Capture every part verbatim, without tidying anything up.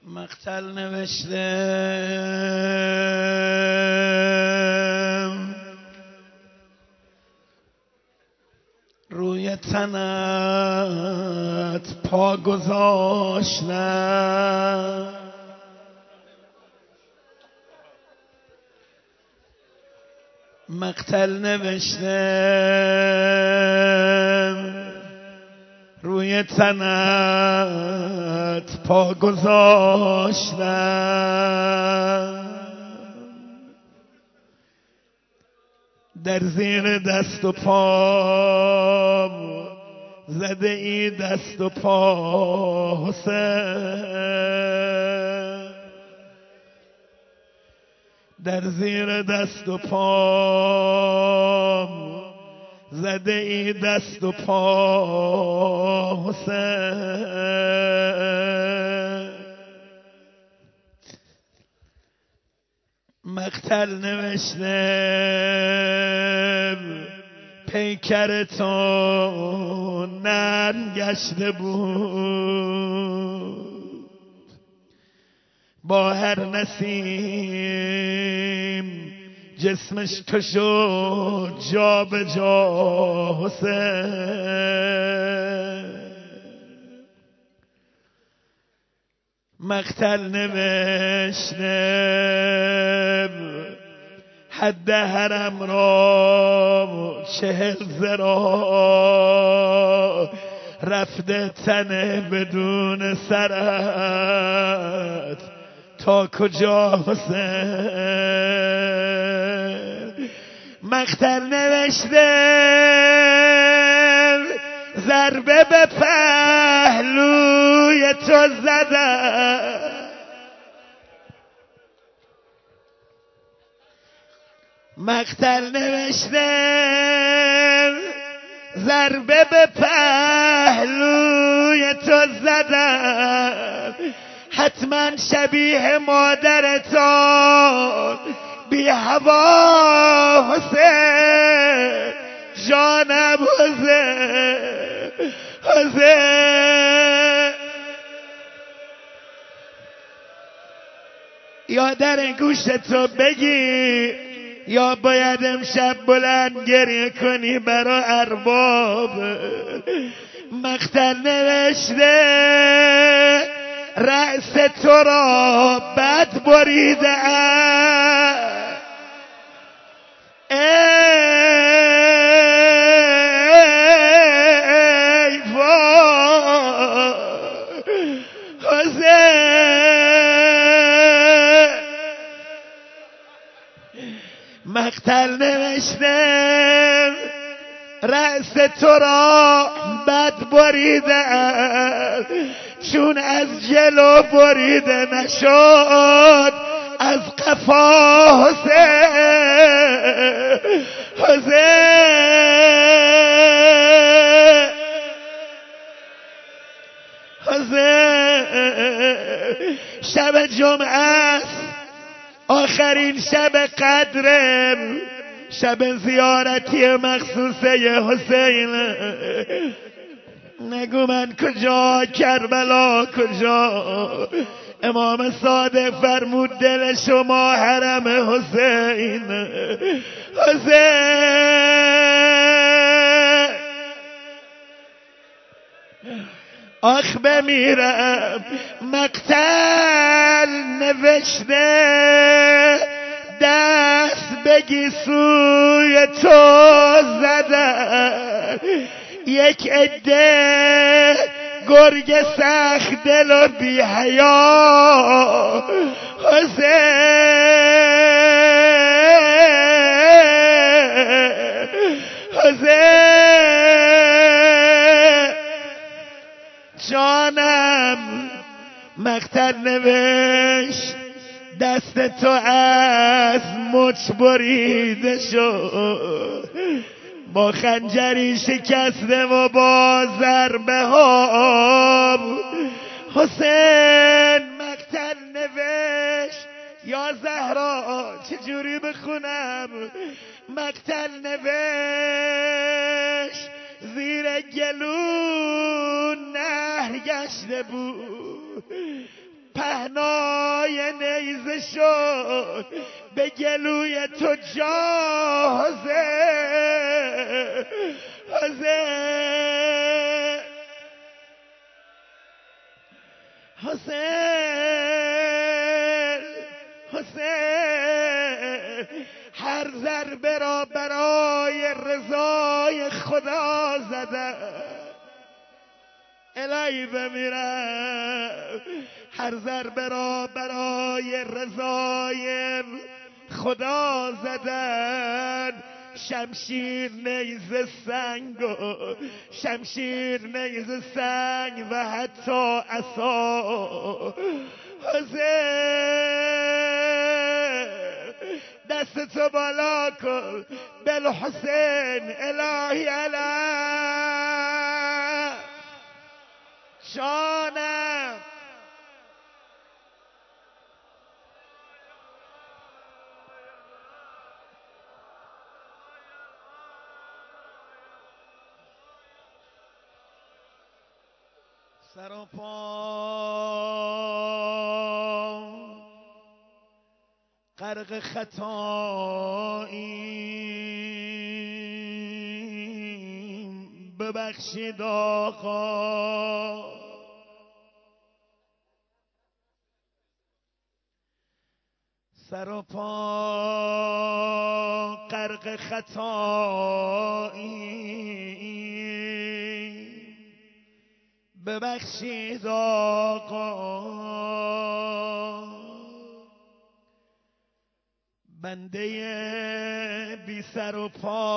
مقتل نوشتم روی تنت پا گذاشتم مقتل نوشتم روی تنت پا گذاشتم در زیر دست و پام زده ای دست و پا حسین در زیر دست و پام زده ای دست و پا حسین مقتل نوشتم پیکر تو نرم گشته بود با هر نسیم جسمش تو شد جا به جا حسین مقتل نوشتم حد حرم را چهل ذراع رفته تنه بدون سرت تا کجا حسین مقتل نوشتم ضربه به پهلوی تو زدم مقتل نوشتم ضربه به پهلوی تو زدم حتما شبیه مادرتان بی هوا حسین جانم حسین حسین یا در گوش تو بگی یا باید امشب بلند گریه کنی برا ارباب مقتل نوشته رأس تو را بد بریده ای وای حسین مقتل نوشتم رأس تو را بد بریده چون از جلو بریده نشد از قفا حسین حسین حسین شب جمعه است آخرین شب قدرم شب زیارتی مخصوصه حسین نگو من کجا کربلا کجا امام صادق فرمود دل شما حرم حسین حسین آخ بمیرم مقتل نوشته دست بگی سوی تو زدن یک عده گرگ سخت دل و بی حیا حسین حسین جانم مقتل نوشت دست تو از مچ بریده شد با خنجری شکسته و با ضربه ها حسین مقتل نوشت یا زهرا چجوری بخونم مقتل نوشت زیر گلون نهر گشته بود پهنای نیزه شد به گلوی تو جازه حسین حسین حسین هر ضربه را برای رضای خدا زده الهی بمیرم هر ضربه را برای رضای خدا زدن شمشیر نیزه سنگ و شمشیر نیزه سنگ و حتی عصا حسین دست تو بالا کن بالحسین الهی علی شانم سر و پام غرق خطاییم ببخشید آقا سر و پا غرق خطاییم ببخشید آقا بنده بی سر و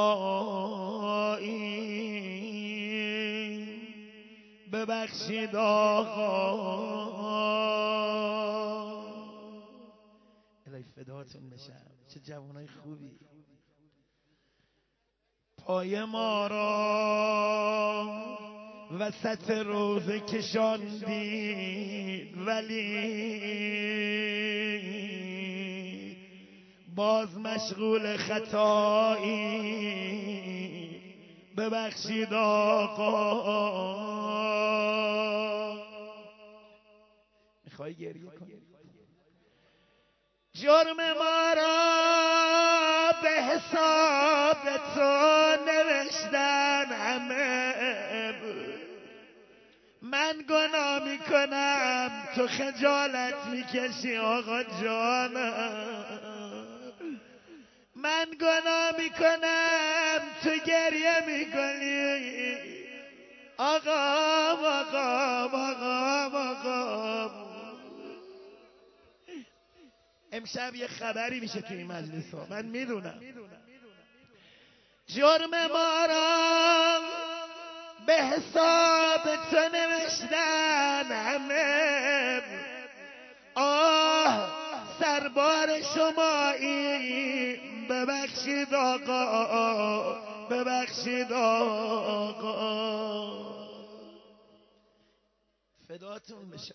پایی ببخشید آقا الهی فداتون بشم چه جوانای خوبی پای ما را وسط روزه کشاندید ولی باز مشغول خطایی ببخشید آقا میخوای گریه کنی جرم ما را به حساب تو نوشتن همه من گناه میکنم تو خجالت میکشی آقا جانم من گناه میکنم تو گریه میکنی آقا آقا آقا آقا امشب یه خبری میشه تو این مجلس ها من میدونم جرم ما را به حساب تو نوشتن همه آه سربار شمایی ببخشید آقا ببخشید آقا فداتون بشم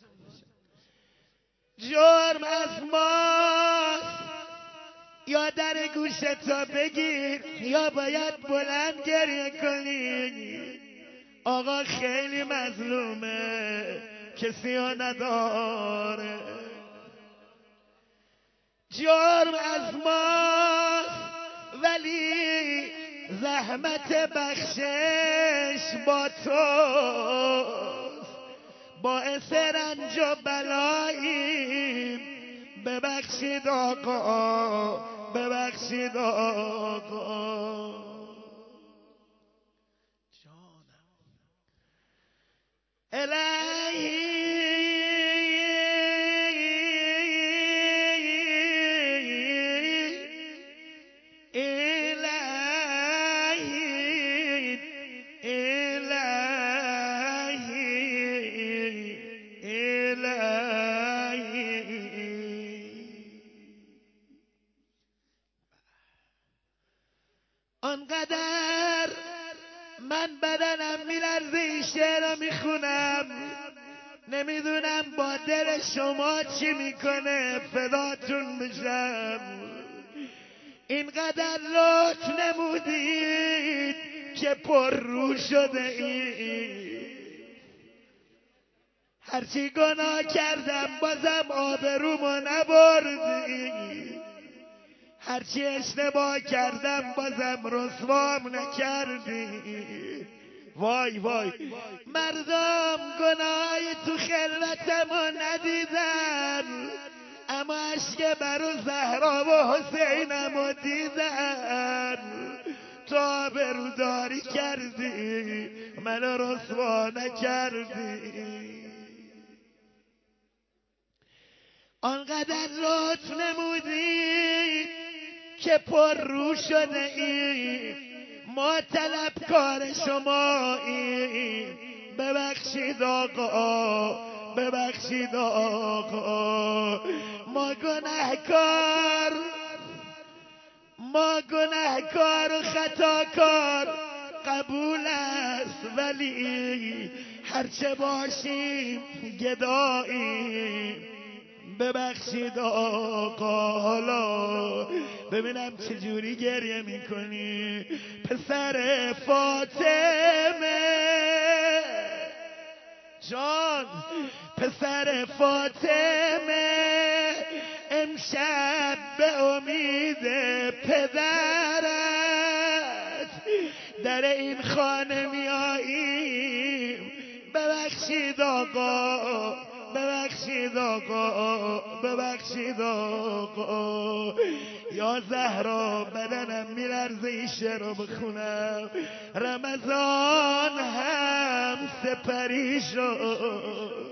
جرم از ماست یا در گوشتا بگیر یا باید بلند گریه کنی آقا خیلی مظلومه کسی ها نداره جرم از ماست ولی زحمت بخشش با توست باعث رنج و بلاییم ببخشید آقا ببخشید آقا جانم الهی آنقدر من بدنم میلرزه این شعر رو میخونم نمیدونم با دل شما چی میکنه فداتون بشم اینقدر لطف نمودید که پر رو شده این هرچی گناه کردم بازم آبرومو نبردی، هرچی اشتباه کردم بازم رسوام نکردی. وای وای مردم گناهی تو خلوتمو ندیدن، اما عشق برو زهرا و حسینمو دیدن. تو آبروداری کردی منو رسوا نکردی. آنقدر لطف نمودی که پر رو شده ای، ما طلبکار شماییم. ببخشید آقا، ببخشید آقا، ما گناهکار، ما گناهکار و خطاکار قبول است، ولی هرچه باشیم گداییم. ببخشید آقا. حالا ببینم چجوری گریه میکنی پسر فاطمه جان، پسر فاطمه. امشب به امید پدرت در این خانه میاییم. ببخشید آقا، ببخشید آقا، ببخشید آقا. یا زهرا بدنم میلرزه این شعر رو بخونم. رمضان هم سپری شد،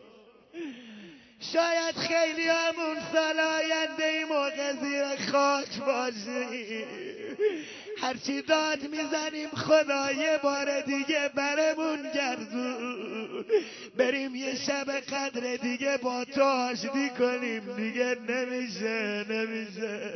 شاید خیلی همون سال آینده ای موقع زیر خاک باشیم. هرچی داد میزنیم خدا یه بار دیگه برمون گردون، بریم یه شب قدر دیگه با تو آشتی کنیم. دیگه نمیشه، نمیشه.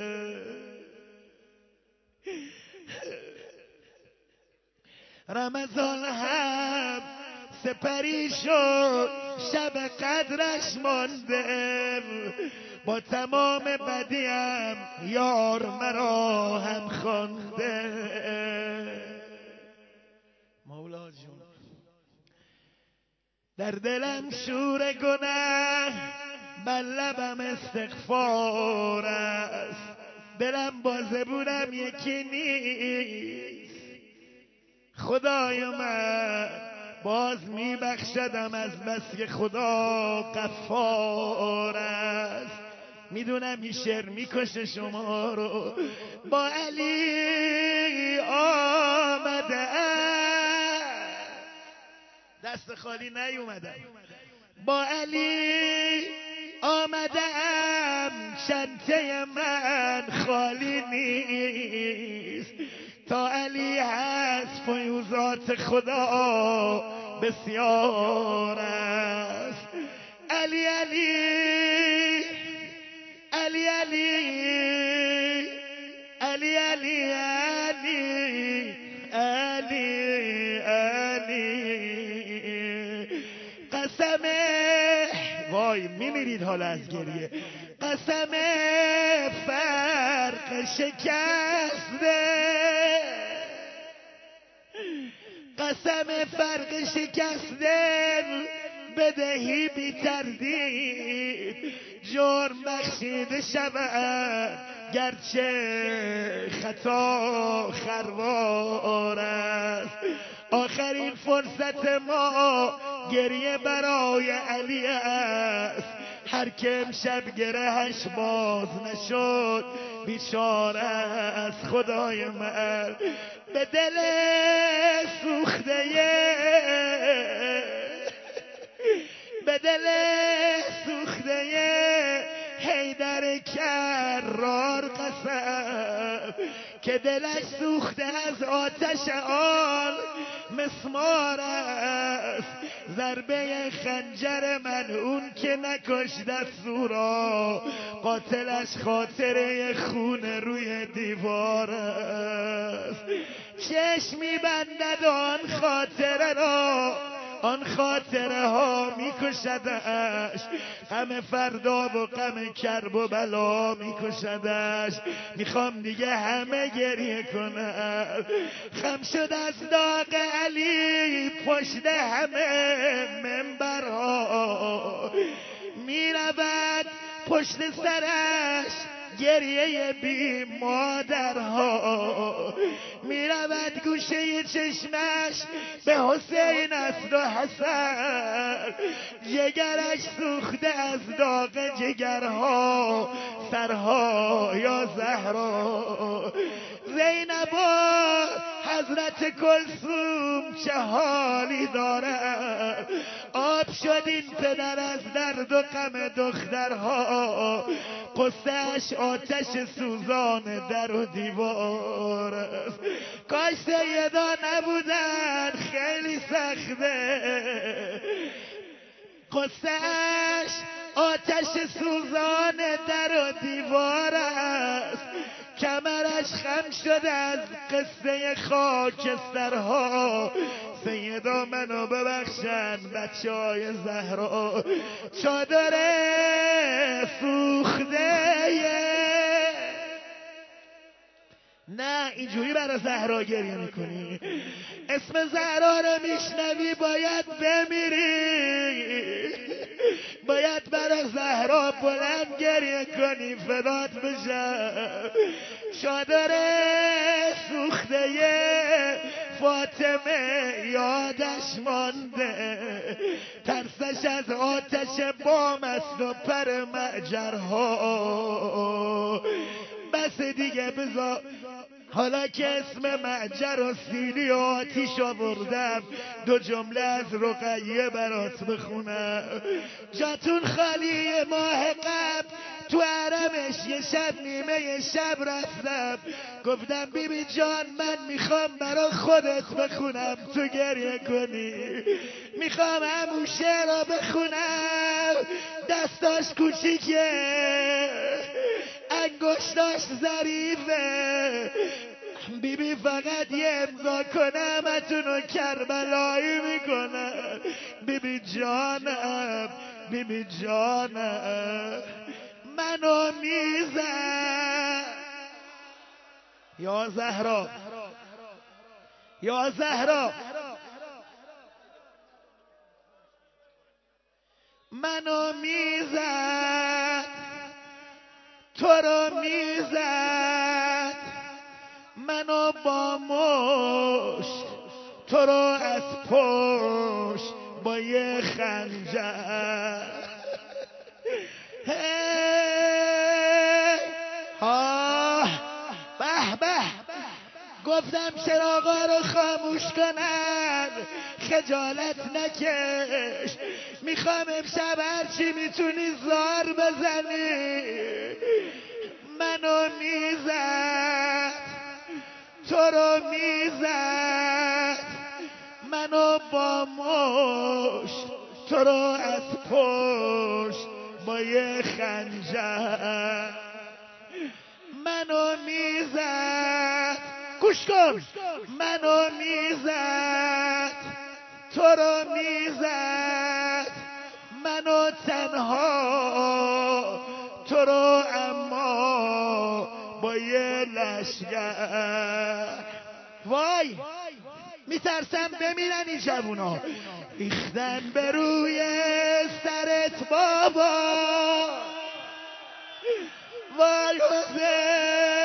رمضان هم سپری شد، شب قدرش مانده. با تمام بدیم یار مرا هم خوانده. مولا جون در دلم شور گناه، بر لبم استغفار است. دلم با زبونم یکی نیست، خدای من باز میبخشدم از بس که خدا غفار است. میدونم این شعر میکشه شما رو. با علی آمده دست خالی نیومدم، با علی آمدم، شنطه من خالی نیست. تا علی هست فیوزات خدا بسیار است. علی علی علی علی علی علی علی علی علی قسم، وای میمیرید حالا از گریه. قسم فرق شکسته، قسم فرق شکسته بدهی بی تردید. جرم بخشیده شود گرچه خطا خروار است. آخرین فرصت ما گریه برای علی است. هر که امشب گرهش باز نشد بیچاره است. خدای من به دل سوخته، به دل سوخته حیدر کرار قسم، که دلش سوخته از آتش آن مسمار است. ضربه خنجر من اون که نکشت سورا، قاتلش خاطره خون روی دیوار است. چشمی بندد آن خاطره را، آن خاطره ها میکشدش. غم فردا و غم کرب و بلا میکشدش. میخوام دیگه همه گریه کنم. خم شد از داغ علی پشت همه منبرها. برها میرود پشت سرش گریه بی مادرها میرود گوشه چشمش به حسین است و حسن جگرش سوخته از داغ جگرها سرها یا زهرا زینب و حضرت کلثوم چه حالی دارد آب شد این پدر از درد و غم دخترها قصهش آتش سوزان در و دیوار است کاش سیدا نبودن خیلی سخته قصهش آتش سوزان در و دیوار است کمرش خم شده از قصه خاکسترها سیدا منو ببخشن بچه های زهرا چادر سوخته نه اینجوری برای زهرا گریه میکنی اسم زهرا رو میشنوی باید بمیری باید برای زهرا بلند گریه کنی فدات بشم چادر سوخته فاطمه یادش مانده ترسش از آتش بام است و پر معجرها بس دیگه بذار حالا که اسم معجر و سیلی و آتیش آوردم دو جمله از رقیه برات بخونم جاتون خالی ماه قبل تو حرمش یه شب نیمه شب رفتم گفتم بیبی جان من میخوام برا خودت بخونم تو گریه کنی میخوام همون شعر رو بخونم دستاش کوچیکه انگشتاش ظریفه بیبی فقط یه امضا کنم اتونو کربلایی میکنم بیبی جانم بیبی جانم منو میزن یا زهرا یا زهرا منو میزد تو رو میزد منو با مشت تو رو از پشت با یه خنجر آه به به گفتم چراغا رو خاموش کنن خجالت نکش میخوام امشب هرچی میتونی زار بزنی منو میزد تو رو میزد منو با مشت تو رو از پشت با یه خنجر منو میزد گوش کن منو میزد تو رو میزد منو تنها تو رو اما با یه لشگر وای میترسم بمیرن این جوونا ریختن به روی سرت بابا وای حسین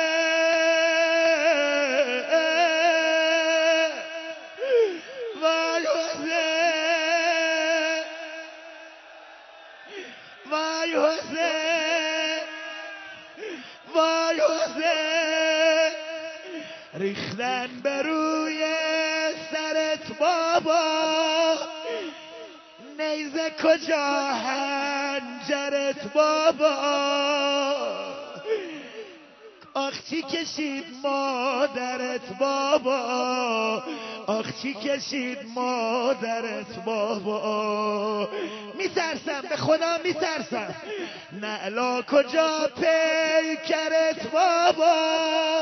وای حسین وای حسین وای حسین ریختن به روی سرت بابا نیزه کجا هنجرت بابا آخ چی کشید مادرت بابا آخ چی کشید مادرت بابا میترسم به خدا میترسم نعلا کجا پیکرت بابا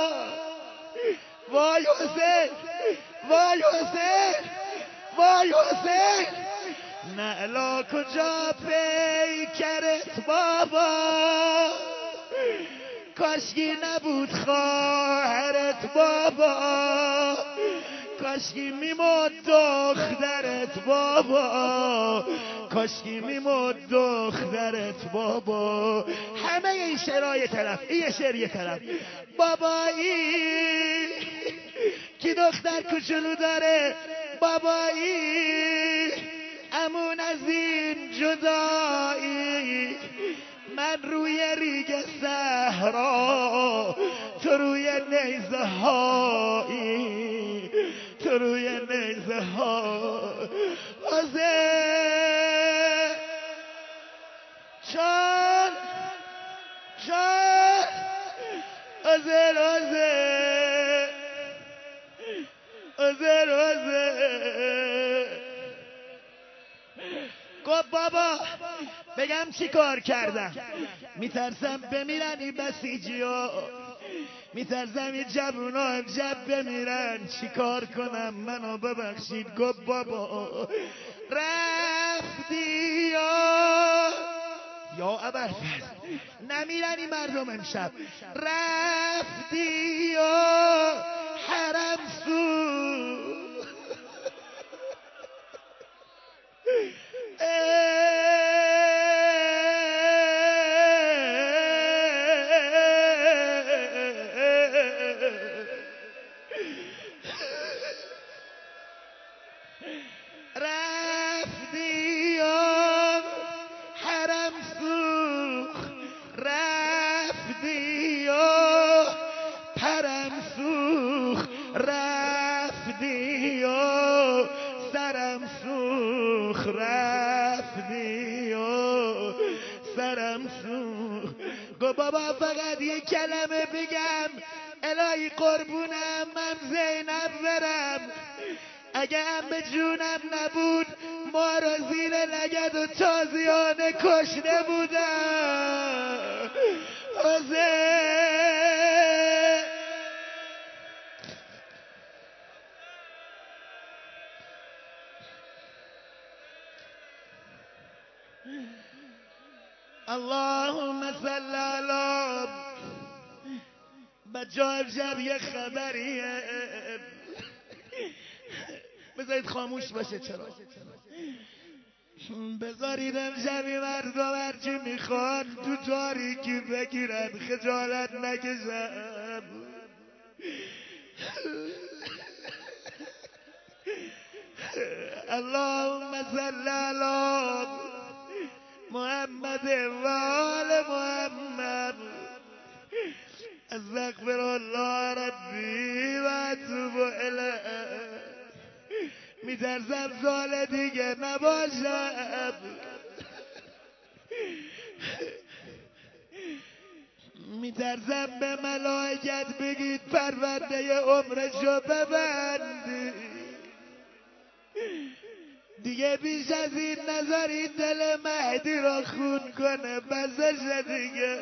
وای حسین وای حسین وای حسین نعلا کجا پیکرت بابا کاشکی نبود خواهرت بابا کاشکی میمود دخترت بابا کاشکی میمود دخترت بابا. همه این شعرهای طرف، این شعر یه طرف. بابایی کی دختر کوچولو داره، بابایی امون از این جدایی، من روی ریگ صحرا تو روی نیزه هایی، تو روی نیزه ها. آزه جان جان آزه آزه آزه آزه. گفت بابا بگم چی کار کردم، میترسم بمیرن این بسیجی ها، میترسم این جوون ها امشب بمیرن، چی کار کنم منو ببخشید. گفت بابا رفتی یا یا ابرفز نمیرن این مردم امشب، رفتی یا حرم سو بابا فقط یک کلمه بگم، الهی قربونم من زینب برم، اگه هم به جونم نبود ما را زیر لگد و تازیانه کشته بودم. آزه اللهم صل علی. بچه ها امشب یه خبریه، بذارید خاموش باشه. چرا بذارید امشب این مردم هرچی میخوان تو تاریکی بگیرن، خجالت نکشن. اللهم صل علی محمد و آل محمد. استغفر الله ربی و اتوب الیه. میترسم سال دیگه نباشم، میترسم به ملائکت بگید پرونده عمرشو ببندی، دیگه بیش از این نذارید دل مهدی را خون کنه، بسشه دیگه.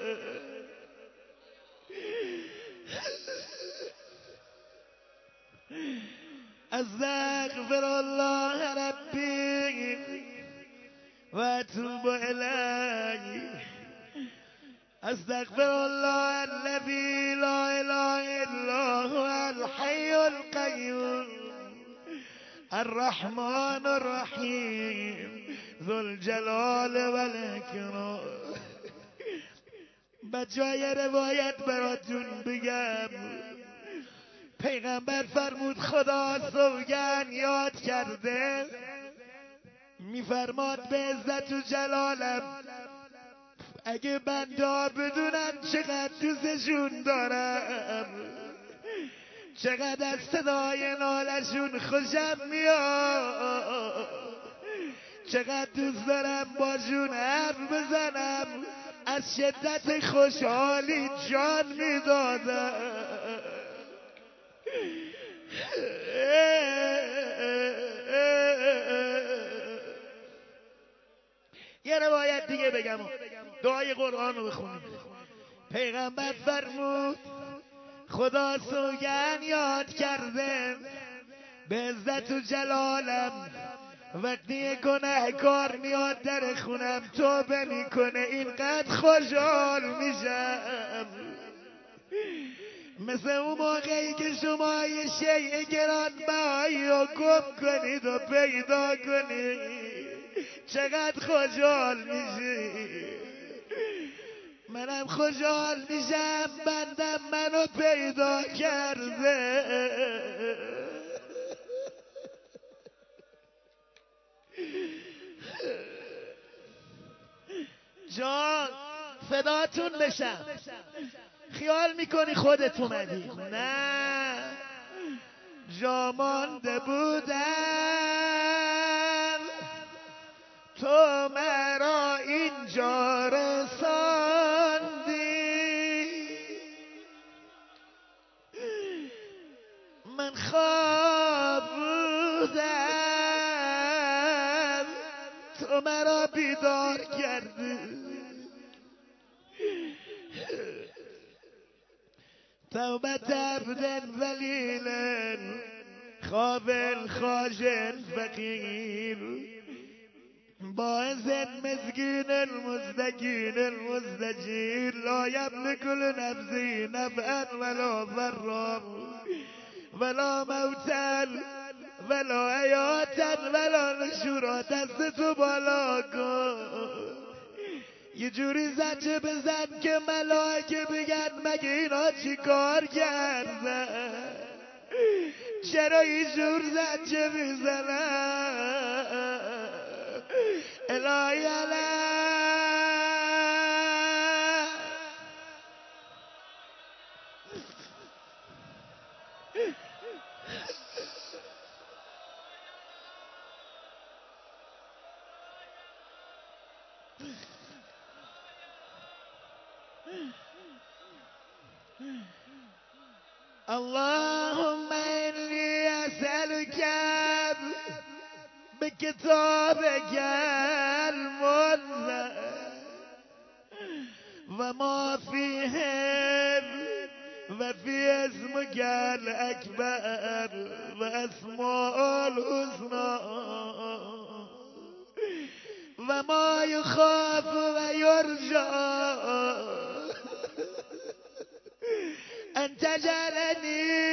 استغفر الله ربی و اتوب الیه. استغفر الله الذی لا اله الا هو الحی القیوم الرحمن الرحیم ذو الجلال و الاکرام. بجای روایت براتون بگم، پیغمبر فرمود خدا سوگن یاد کرده، میفرماد به عزت و جلالم اگه بنده بدونن چقدر دوستشون دارم، چقدر از صدای نالشون خوشم میاد، چقدر دوست دارم باشون حرف بزنم، از شدت خوشحالی جان میدادم. یه روایت دیگه بگم، دعای قرآن رو بخونیم. پیغمبر فرمود خدا سوگن یاد کرده به عزت و جلالم، وقتی گناهکار میاد در خونم توبه میکنه اینقدر خوشحال میشم، مثل اون موقعی که شما یه شیء گرانبهایی رو گم کنید و پیدا کنید، چقدر خوشحال میشی. منم خوشحال میشم بندم منو پیدا کرده. جان فداتون بشم. خیال میکنی خودت اومدی؟ نه، جا مانده بودم تو مرا اینجا رساندی. من خواب بودم تو مرا بیدار کردی. توبت عبد ذلیل خاف خاشع فقیر باعث مسكين المستكين المستجير لا يملك لنفسه نفعا ولا ضرا ولا موتا ولا حیاتا ولا نشورا. دستتو بالا کن یه جوری زجه بزن که ملائکه بگن مگه اینا چی کار کردن؟ چرا یه جور زجه میزنن؟ الهی علی اللهم إني أسألك بكتابك المنزل وما فيه وفي اسمك الأكبر وأسماء الحسنى وما يخاف ويرجى أن تجعلني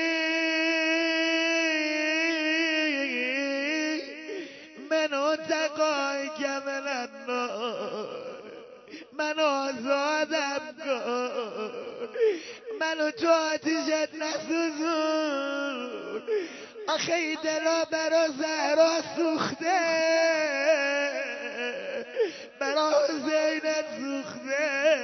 من أتقاك من النار. من آزادم کن، منو تو آتیشت نسوزون. آخه این دلا برا زهرا سوخته، برا حسینت سوخته.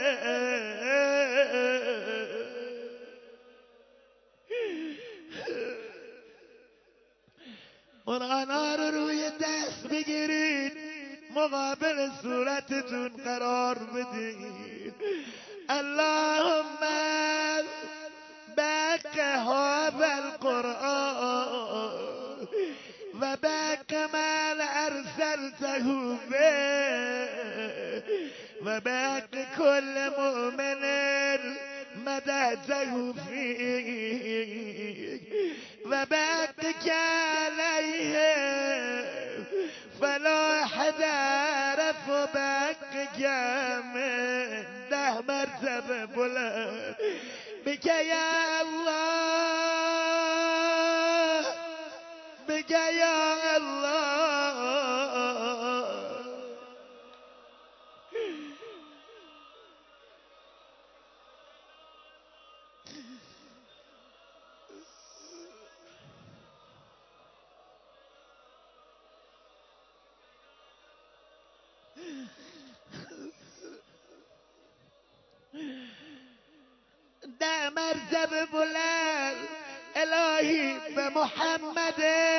قرآن‌ها رو روی دست بگیرید، مقابل صورتتون قرار بدید. اللهم بق هذا القرآن و بق من ارسلته به و بق كل مؤمن مدحته فيك و بقك عليهم فلا حد عرف بقك من ده مرتبه بلند بك يا الله بك يا الله. ده مرتبه بلند الهی به محمد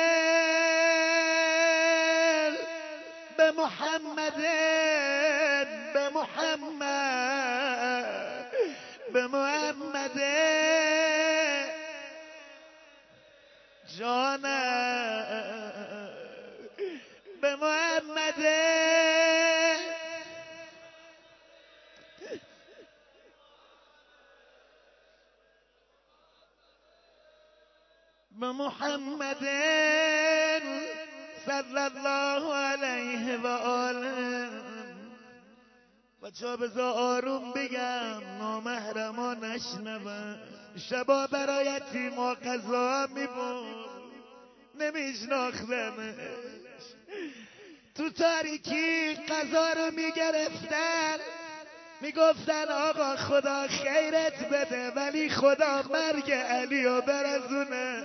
به محمد به محمد به محمد جانم به محمد به محمد صلی الله علیه و آله. بچه‌ها بذار آروم بگم نامحرما نشنون. شبا برای یتیما غذا میبرد نمیشناختمش. تو تاریکی قضا رو میگرفتن، میگفتن آقا خدا خیرت بده ولی خدا مرگ علی رو برزونه.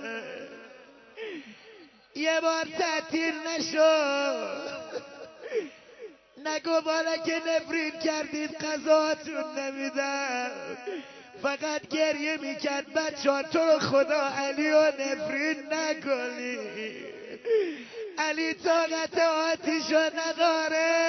یه بار تعطیل نشد، نگو بالا که نفرین کردید قضاتون نمیدن، فقط گریه میکرد بچه ها تو رو خدا علی رو نفرین نکنی، علی طاقت آتیشو نداره.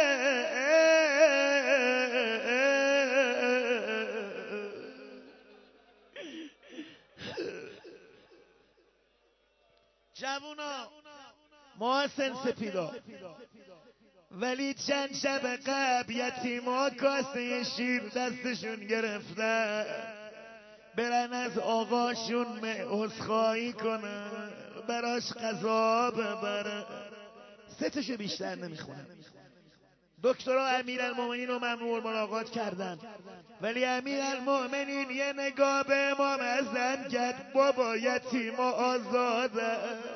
جوونا محسن سپیدا، ولی چند شب قبل یتیما کاسه شیر دستشون گرفتن برن از آقاشون عذرخواهی کنن، براش غذا ببرن. سه تاشو بیشتر نمیخونن. دکترها امیرالمومنین رو ممنوع ملاقات کردن، ولی امیرالمومنین یه نگاه به امام حسن کرد، بابا یتیما آزاده.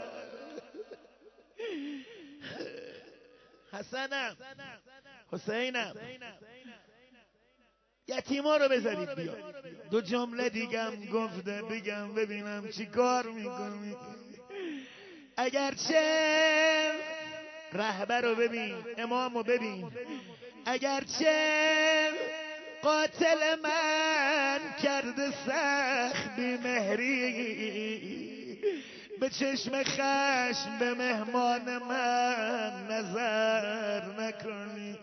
حسنم حسینم یتیما رو بذارید بیا. دو جمله دیگم گفته بگم ببینم چی کار میکنی. اگرچه رهبر رو ببین، امام رو ببین، اگرچه قاتل من کرده سخت بیمهری، به چشم خشم به مهمان من نظر نکنی.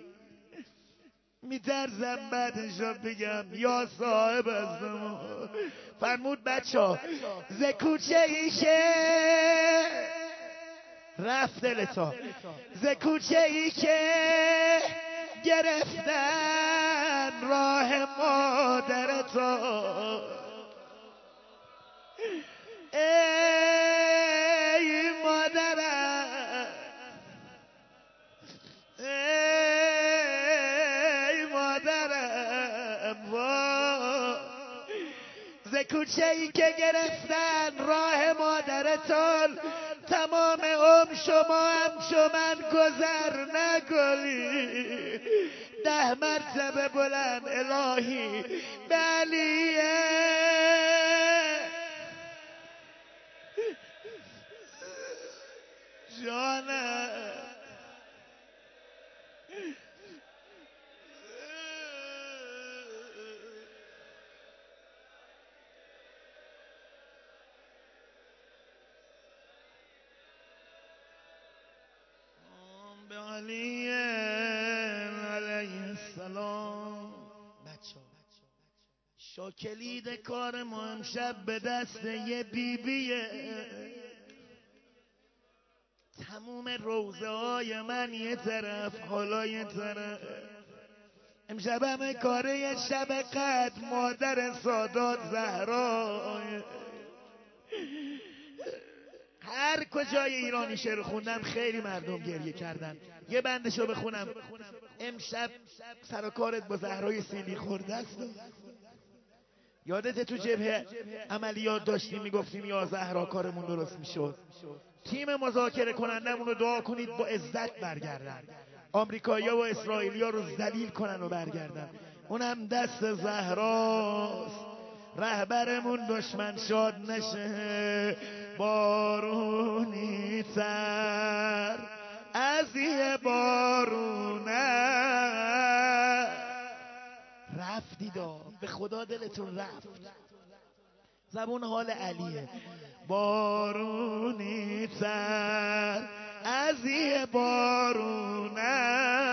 میترسم بعدشو بگم یا صاحب ازم. فرمود بچه ها ز کوچه ای که رفت دلتا، ز کوچه ای که گرفتن راه مادرتا، ای مادرم ای مادرم وا، ز کوچه ای که گرفتن راه مادرتان، تمام عمر شما هم چو من گذر نکنی. ده مرتبه بلند الهی به علیه جانم. به علی علیه السلام. بچه شاکلید کار ما امشب به دست یه بیبیه. تموم روزه های من یه طرف حالا یه طرف، امشب همه کاره یه شب قد مادر سادات زهرا. هر کجای ایرانی شعر خوندم خیلی مردم گریه کردن. یه بندشو بخونم. امشب سر و کارت با زهرای سیلی خورده است. یادت تو جبهه عملیات داشتیم میگفتیم یا زهرا کارمون درست میشد. تیم مذاکره کنندمون رو دعا کنید با عزت برگردن، آمریکایی‌ها و اسرائیلی‌ها رو ذلیل کنن و برگردن. اونم دست زهراست. رهبرمون دشمن شاد نشه، بارونی تر از یه بارونه. رفتیدا به خدا دلتون رفت. زبون حال علیه. بارونی تر از یه بارونه،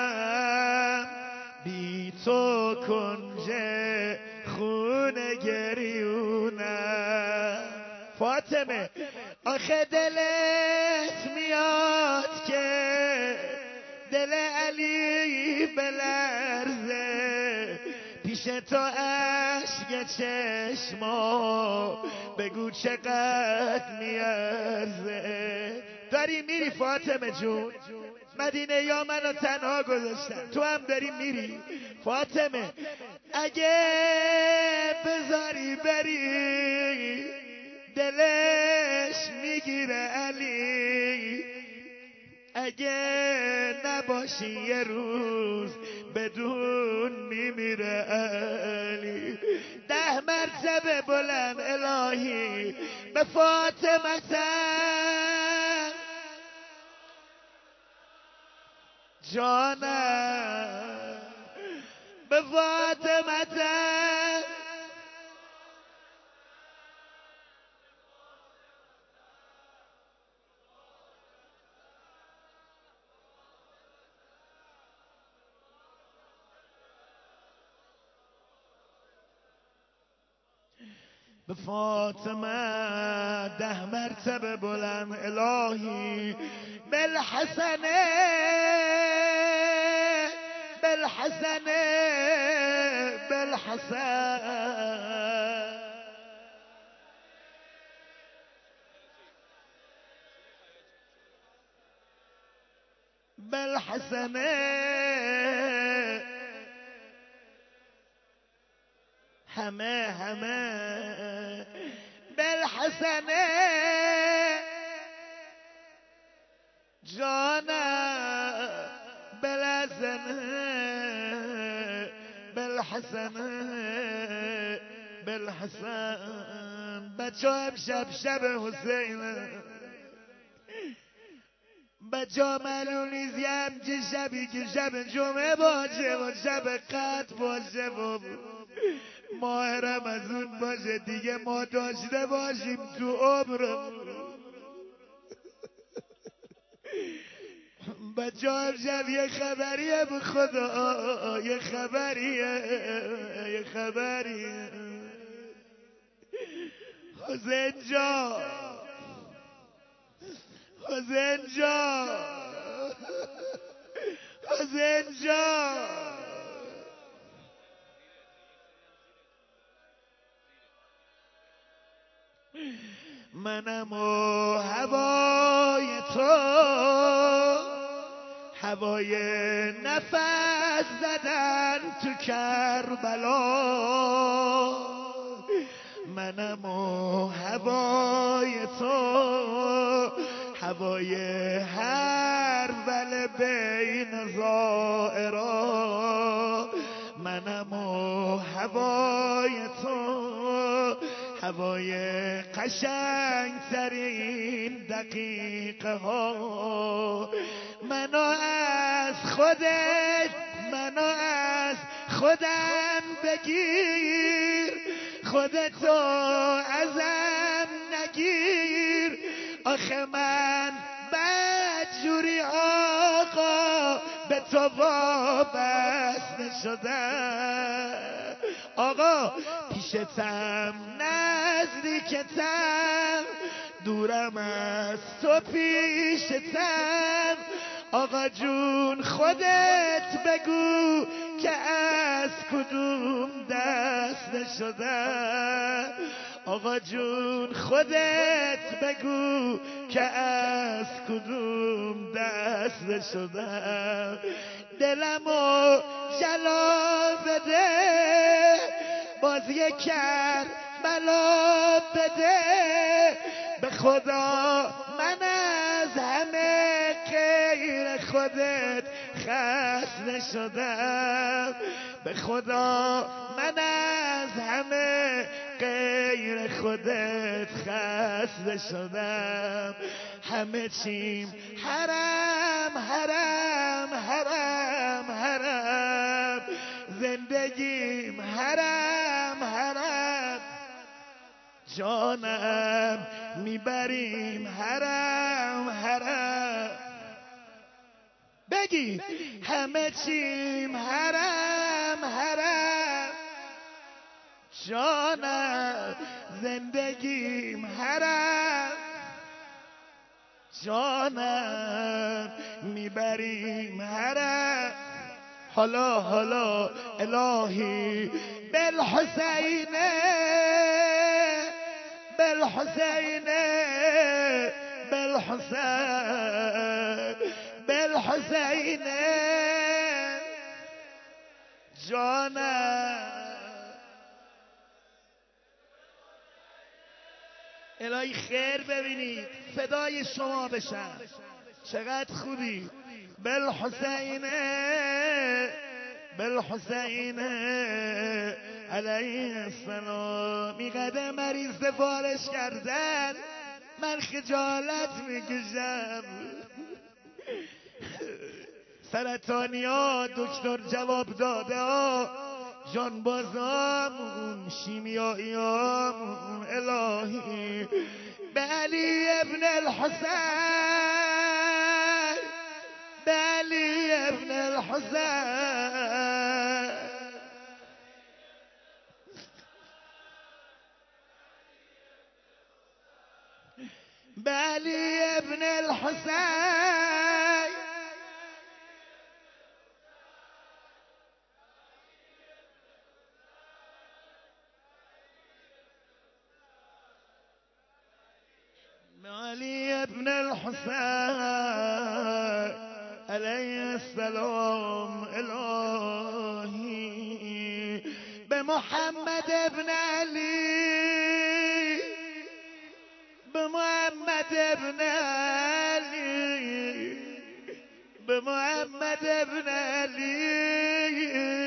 بی تو کنجه خونه گریونه. فاطمه آخه دلت میاد که دل علی بلرزه، پیش تو عشق چشما بگو چقدر میارزه. داری میری فاطمه جون مدینه یا منو تنها گذاشتن، تو هم داری میری فاطمه. اگه بذاری بری دلش میگیره علی، اگه نباشی یه روز بدون میمیره علی. ده مرتبه بلند الهی به فاطمه جانم، به فاطمه به فاطمه ده مرتبه بلند الهی بالحسنه بالحسنه بالحسن بالحسنه همه همه بالحسنه جانا بالحسنه بالحسنه بالحسن. بچه امشب شب حسین بچه ها معلوم نیست یه همچه شبی که شب جمعه باشه و شب قدر باشه و ماه رمضان باشه دیگه ما داشته باشیم تو عمرمون. بچه ها امشب یه خبریه به خدا، یه خبریه یه خبریه. حسین جان حسین جان حسین جان منم و هوای تو، هوای نفس زدن تو کربلا. منم و هوای تو، هوای هر ول بین زائرا. منم و هوای تو، هوای قشنگ ترین دقیقه ها. منو از خودت منو از خودم بگیر، خودتو ازم نگیر. آخه من بدجوری آقا به تو وابسته شدم. آقا پیشتم نزدیکتم، دورم از تو پیشتم. آقا جون خودت بگو که از کدوم دست نشدم. آقا جون خودت بگو که از کدوم دست نشدم. دلمو جلا بده، باز یک کربلا بده. به خدا من از همه غیر خودت خسته شدم. به خدا من از همه غیر خودت خسته شدم. همه چیم حرم حرم حرم حرم، زندگیم حرم حرم. جانم میبریم حرم حرم. بگی همه چیم حرم حرم. جانم زندگیم حرم. جانم میبریم حرم. حالا حالا الهی بالحسین بالحسین بالحسین بالحسین جانم. الهی خیر ببینید، فدای شما بشم. چقدر خوبی بالحسین بالحسین علیه السلام. این قدم مریض سفارش کردن من خجالت میکشم. سرطانیا دکتر جواب داده ها، جانبازامون شیمیاییامون الهی به علی ابن الحسین، به علی ابن الحسین. به علی ابن الحسین. علي ابن الحسين عليه السلام الهي بمحمد ابن علي، بمحمد ابن علي، بمحمد ابن علي.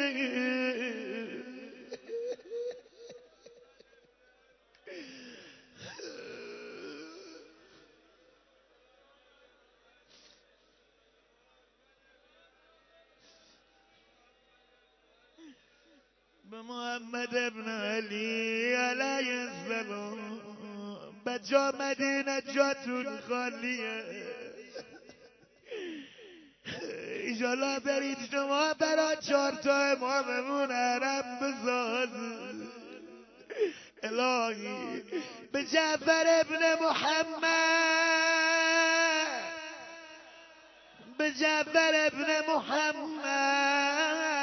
محمد ابن علي علیه السلام. بجا مدینه جاتون خالیه، ایشالا برید شما برا چهار تا اماممون حرم بساز الهی. به جعفر ابن محمد، به جعفر ابن محمد.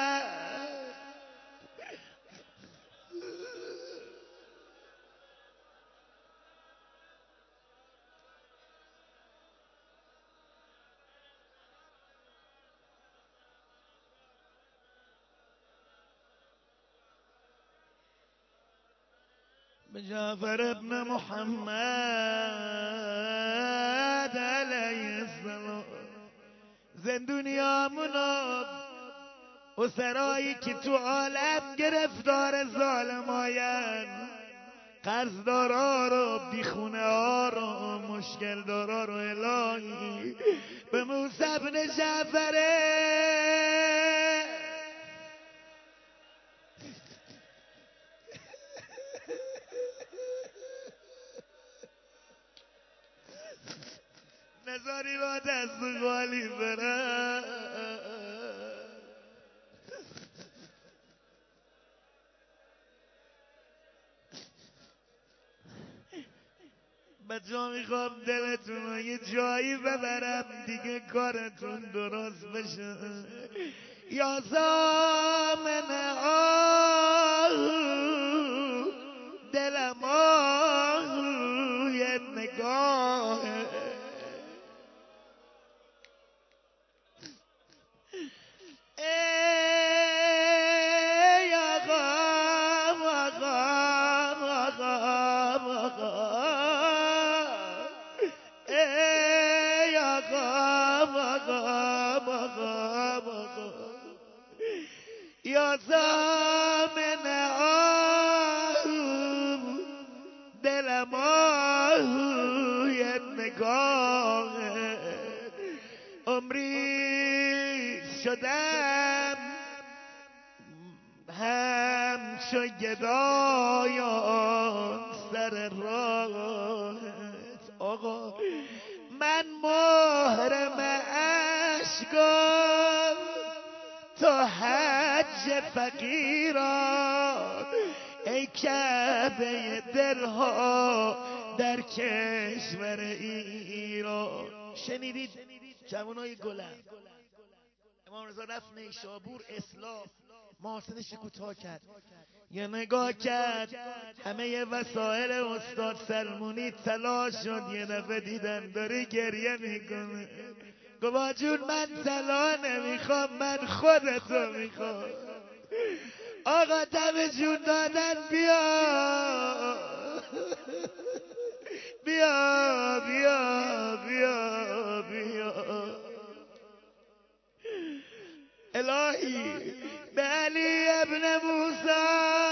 بجعفر ابن محمد علیه السلام. زندونیامونو و سرایی که تو عالم گرفتار ظالماین، قرضدارا رو، بیخونه ها رو، مشکل دارا رو الهی به موسی ابن جعفره. نزاری با دست خالی برم. بچه ها میخوام دلتون رو یه جایی ببرم دیگه کارتون درست بشه. یا زامن آهو دلم آهو یه نگاه. ای آقا آقا آقا آقا، ای آقا آقا آقا آقا، یا زامن آهو دلم آهو یه نگاه. عمری شدم همچو گدایان سر راهت آقا. من محرم اشکم تا حج فقیران، ای کعبه دلها در کشور ایران. شنیدید جوانای گلم؟ امام رضا رفت نیشابور اسلام محاسنش کوتاه کرد، یه نگاه کرد همه وسایل استاد سلمونی طلا شد. یه دفعه دیدن داره گریه میکنه. گفت جون من طلا نمیخوام، من خودتو میخوام. آقا دم جون دادن بیا بیا بیا بیا بیا. الهی به علی ابن موسی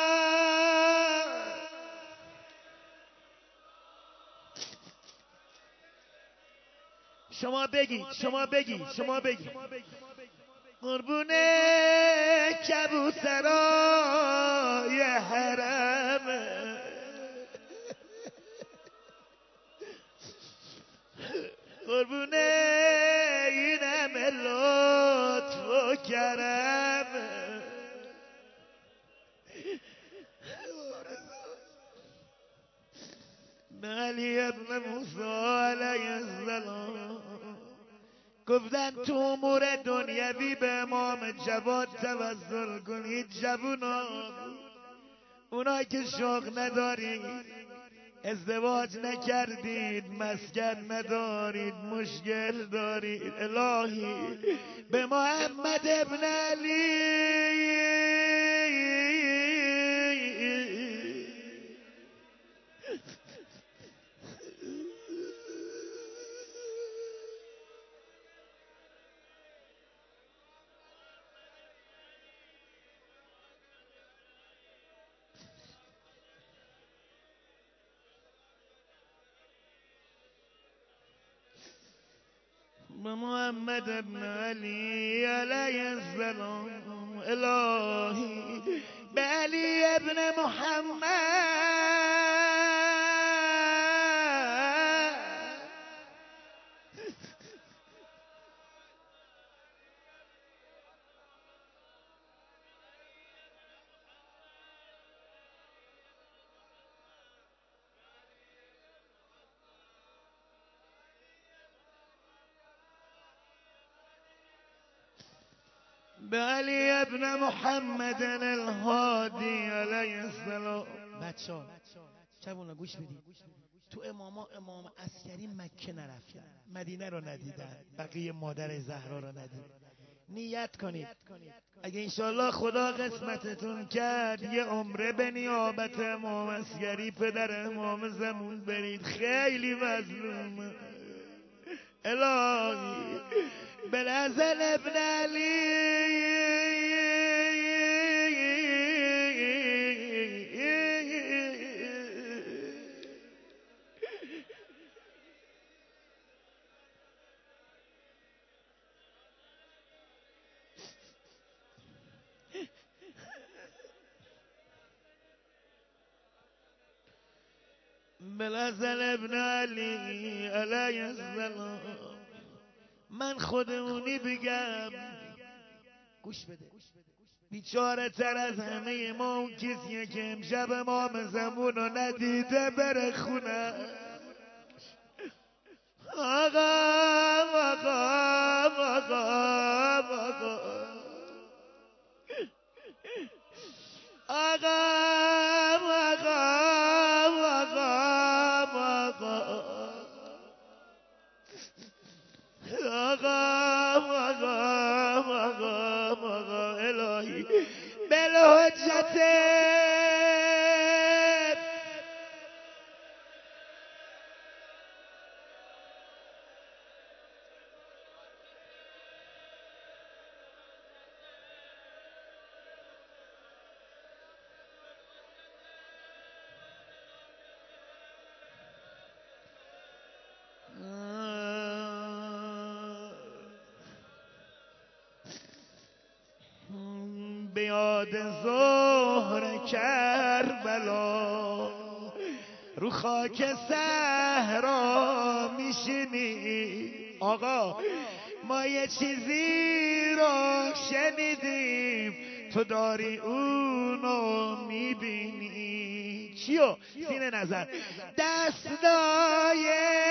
شما بگید شما بگید شما بگید قربونه کبوترای حرم قربونه این همه لطف و کرم علی ابن موسی علیه السلام گفتن تو امور دنیوی به امام جواد توسل کنید جوونا، اونایی که شوق ندارید، ازدواج نکردید، مسکن ندارید، مشکل دارید، الهی به محمد ابن علی محمد ابن علی علیه السلام الهی به علی ابن محمد به علی ابن محمد الهادی علیه السلام. بچه ها شبونا گوش بدید، تو اماما امام عسکری مکه نرفتن، مدینه رو ندیدن، بقیه مادر زهرا رو ندیدن. نیت کنید اگه انشالله خدا قسمتتون کرد یه عمره به نیابت امام عسکری پدر امام زمون برید، خیلی مظلومه. الهی بالحسن ابن علی بالحسن ابن علی علیه السلام. من خودمونی بگم، گوش بده، بیچاره تر از همه ما اون کسیه که امشب امام زمون رو ندیده بره خونه. آقا آقا آقا آقا آقا الهی بالحجت بیاد ظهر کربلا رو خاک صحرا میشینی. آقا ما یه چیزی رو شنیدیم، تو داری اونو میبینی. چیو؟ سینه نظر دستای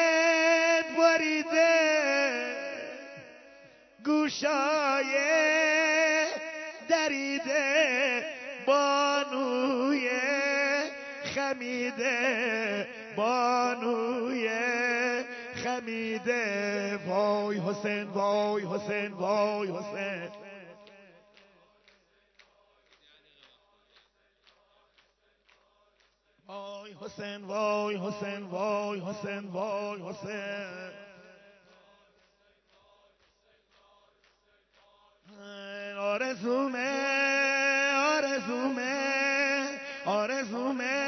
بریده، گوشای دریده، بانوی خمیده، بانوی خمیده. وای حسین وای حسین وای حسین. وای حسین وای حسین وای حسین وای حسین. آره آرزومه آرزومه آرزومه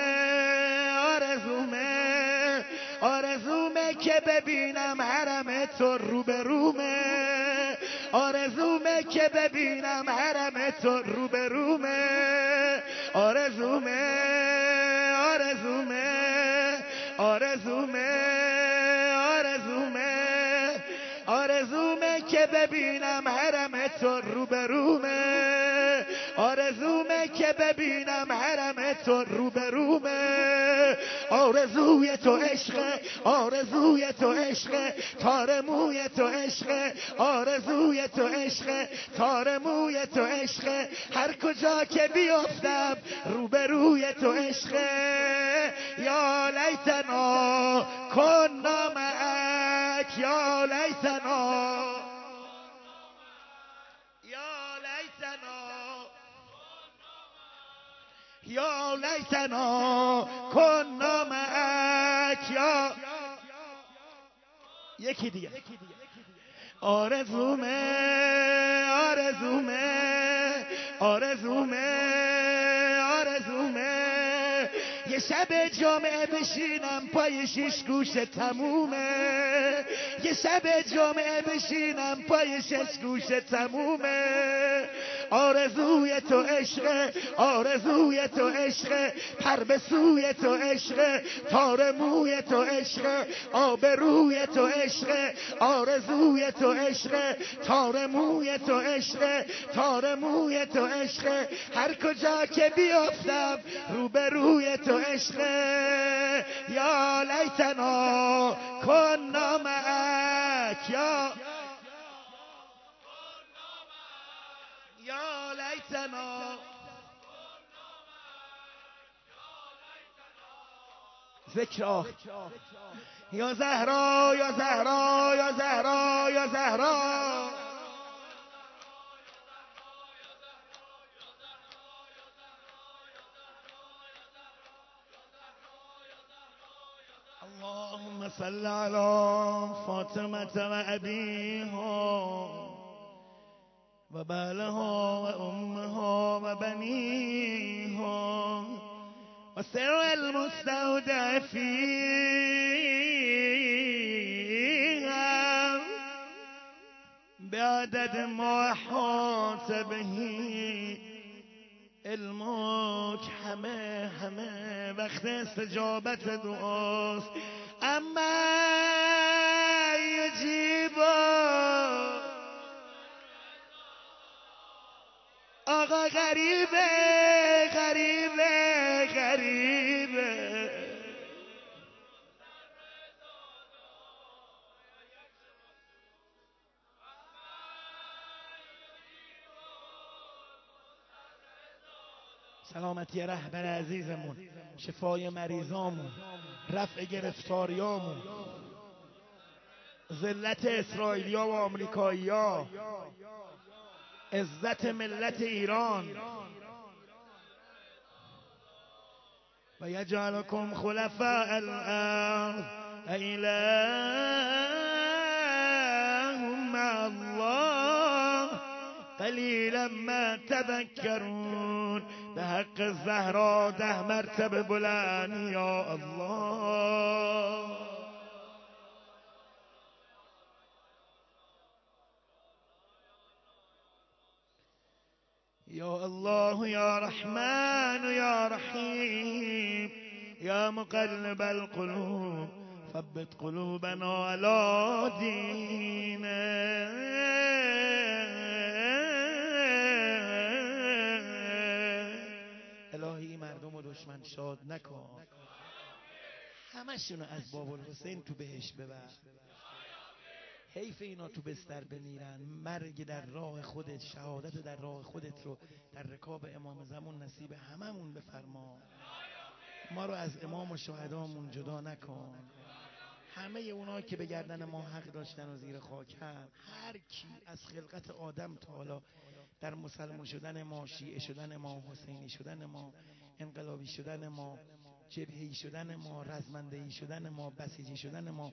آرزومه آرزومه که ببینم حرم تو روبرومه آرزومه که ببینم حرم تو روبرومه آرزومه آرزومه آرزومه آرزومه آرزومه که ببینم حرم تو روبرومه آرزومه که ببینم حرم تو روبرومه آرزوی تو عشق آرزوی تو عشق تار موی تو عشق آرزوی تو عشق تار موی تو عشق هر کجا که بیفتم روبروی تو عشق یا لیتنا کنا معک یا لیتنا یا لیتنا یا لیتنا کنا معک یا یکی دیگه آرزومه آرزومه آرزومه آرزومه یه شب جمعه بشینم پای شش گوشه تمومه یه شب جمعه بشینم پای شش گوشه تمومه آرزوی تو عشق آرزوی تو عشق پر به سوی تو عشق تار موی تو عشق آبروی تو عشق آرزوی تو عشق تار موی تو عشق تار موی تو عشق هر کجا که بیافتم روبروی تو عشق یا لیتنا کنا معک یا یا لیتنا ذکر آخ یا زهرا یا زهرا یا زهرا یا زهرا اللهم صل على فاطمة وأبيها وبالها وأمها وبنيها وسر المستودع فيها بعدد ما حاط به علمك همه همه وقت استجابت دعاست اما یجیبا آقا غریبه غریبه غریبه سلامتی رهبر عزیزمون شفای مریضامون رفع گرفتاریامون ذلت اسرائیلیا و آمریکایی‌ها عزت ملت ایران و یجعلکم خلفاء الارض ایله مع الله قلیلا ما تذکرون به حق زهرا ده مرتبه بلند یا الله یا الله یا رحمن یا رحیم یا مقلب القلوب ثبت قلوبنا على دینه الهی مردم و دشمن شاد نکن همشونو از باب الحسین تو بهش ببر حیف اینا تو بستر بمیرن مرگ در راه خودت شهادت در راه خودت رو در رکاب امام زمان نصیب هممون بفرما ما رو از امام و شهدامون جدا نکن همه اونا که به گردن ما حق داشتن و زیر خاکن هر کی از خلقت آدم تا حالا در مسلمان شدن ما شیعه شدن ما حسینی شدن ما انقلابی شدن ما جبهه‌ای شدن ما رزمنده‌ای شدن ما بسیجی شدن ما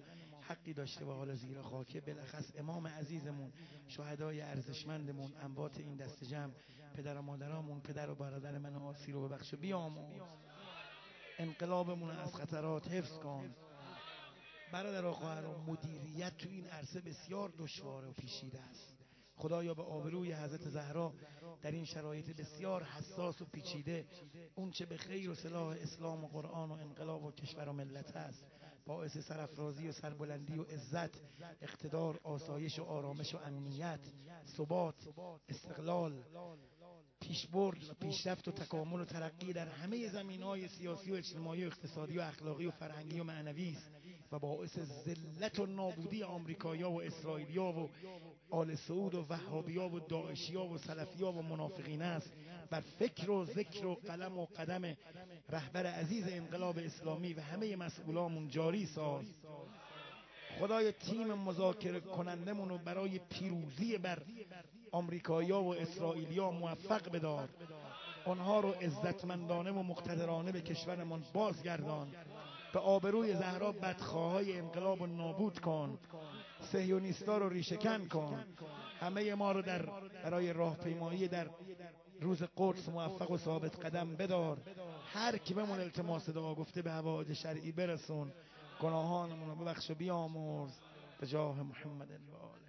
حقی داشته و حال زیر خاکه، بالاخص امام عزیزمون، شهدای ارزشمندمون، انبات این دست جمع، پدر و مادرامون، پدر و برادر من آسی رو ببخش و بیامرز، انقلابمون از خطرات حفظ کن. برادر و خواهران، مدیریت تو این عرصه بسیار دشوار و پیچیده است. خدایا به آبروی حضرت زهرا در این شرایط بسیار حساس و پیچیده، اون چه به خیر و صلاح اسلام و قرآن و انقلاب و کشور و ملت است، باعث سرافرازی و سربلندی و عزت، اقتدار، آسایش و آرامش و امنیت، ثبات، استقلال، پیشبرد و پیشرفت و تکامل و ترقی در همه زمینهای سیاسی و اجتماعی و اقتصادی و اخلاقی و فرهنگی و معنوی است و باعث ذلت و نابودی آمریکایی‌ها و اسرائیلی‌ها و آل سعود و وهابی‌ها و داعشی‌ها و سلفی‌ها و منافقین است. بر فکر و ذکر و قلم و قدم رهبر عزیز انقلاب اسلامی و همه مسئولامون جاری ساز. خدای تیم مذاکره کنندمون رو برای پیروزی بر آمریکایی‌ها و اسرائیلی‌ها موفق بدار. آنها رو عزتمندانه و مقتدرانه به کشورمان بازگردان. به آبروی زهرا بدخواهای انقلاب رو نابود کن. صهیونیستا رو ریشه‌کن کن. همه ما رو در برای راهپیمایی در روز قدس موفق و ثابت قدم بدار. هر کی بهمون التماس دعا گفته به هوایج شرعی برسون. گناهانمون رو ببخش و بیامرز به جاه محمد و آله.